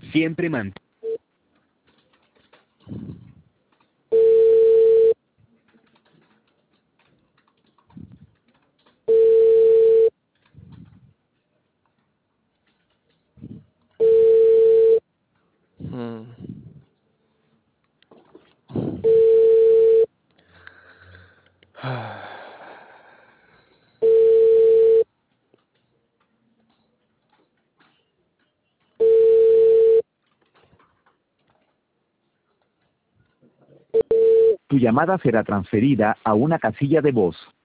Siempre mantén. Tu llamada será transferida a una casilla de voz.